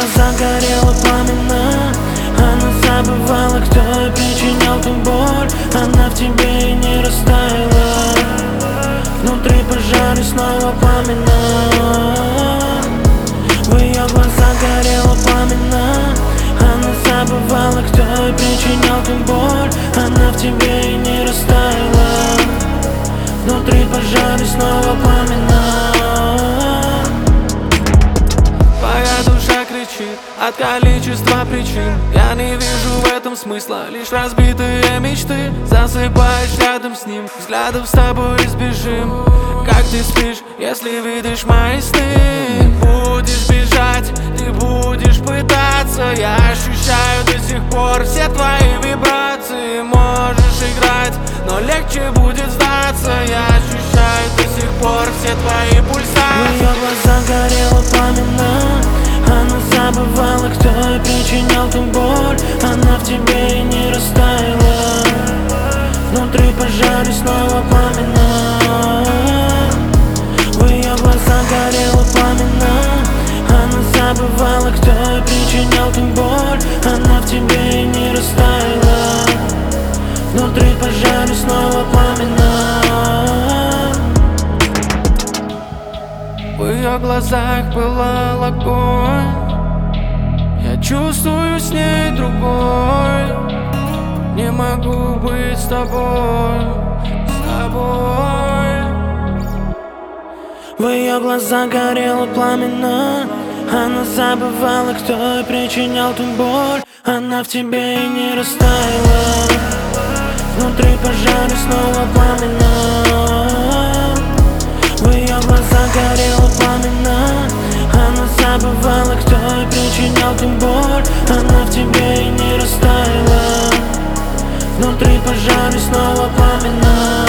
глазах горело пламенно. Она забывала, кто ей причинял ту боль. Она в тебе и не растаяла. Внутри пожар и снова пламенно. В ее глазах горело пламенно. Она забывала, кто ей причинял ту боль. Она в тебе и не растаяла. Внутри пожар и снова пламенно. Твоя душа кричит от количества причин. Я не вижу в этом смысла, лишь разбитые мечты. Засыпаешь рядом с ним, взглядов с тобой избежим. Как ты спишь, если видишь мои сны? Ты будешь бежать, ты будешь пытаться. Я ощущаю до сих пор все твои вибрации. Можешь играть, но легче будет сдаться. Я ощущаю до сих пор все твои пульсации. В ее глазах горело пламенно. Она забывала, кто ей причинял ту боль. Она в тебе и не растаяла. Внутри пожар и снова пламенно. В ее глазах горело пламенно. Она забывала, кто ей причинял ту боль. Она в тебе и не растаяла. Внутри пожар и снова пламенно. В ее глазах пылал огонь. Я чувствую с ней другой. Не могу быть с тобой, с тобой. В ее глазах горело пламенно. Она забывала, кто ей причинял ту боль. Она в тебе и не растаяла. Внутри пожар и снова пламенно. В ее глазах горело пламенно. Она забывала, кто ей причинял ту боль. Она в тебе и не растаяла. Внутри пожар и снова пламенно.